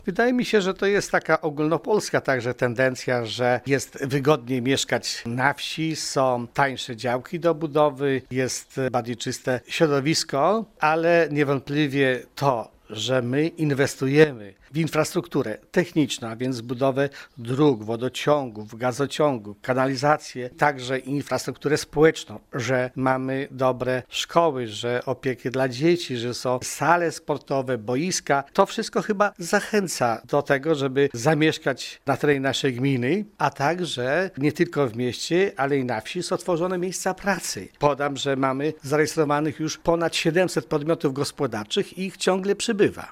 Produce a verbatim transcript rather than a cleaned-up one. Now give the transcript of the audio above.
Wydaje mi się, że to jest taka ogólnopolska także tendencja, że jest wygodniej mieszkać na wsi, są tańsze działki do budowy, jest bardziej czyste środowisko, ale niewątpliwie to, że my inwestujemy w infrastrukturę techniczną, a więc budowę dróg, wodociągów, gazociągów, kanalizację, także infrastrukturę społeczną, że mamy dobre szkoły, że opiekę dla dzieci, że są sale sportowe, boiska. To wszystko chyba zachęca do tego, żeby zamieszkać na terenie naszej gminy, a także nie tylko w mieście, ale i na wsi są tworzone miejsca pracy. Podam, że mamy zarejestrowanych już ponad siedemset podmiotów gospodarczych i ich ciągle przybywa.